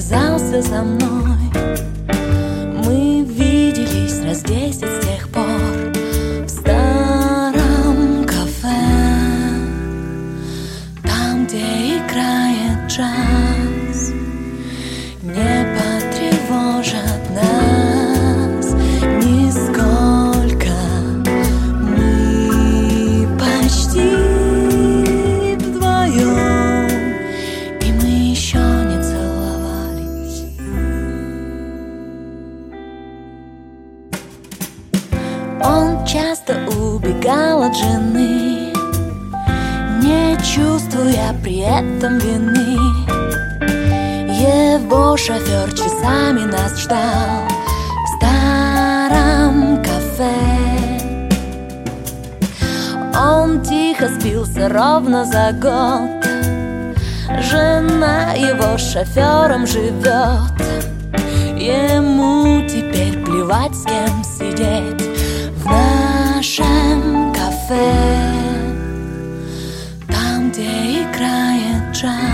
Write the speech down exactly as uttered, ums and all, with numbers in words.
связался со мной. Мы виделись раз десять с тех пор в старом кафе, там, где играет джаз. Не потревожат нас нисколько, мы почти вдвоем, и мы еще не целовались. Он часто убегал от жены, не чувствуя при этом вины. Его шофер часами нас ждал в старом кафе. Он тихо спился ровно за год. Жена его шофером живет. Ему теперь плевать, с кем сидеть в нашем кафе, там, где играет джаз.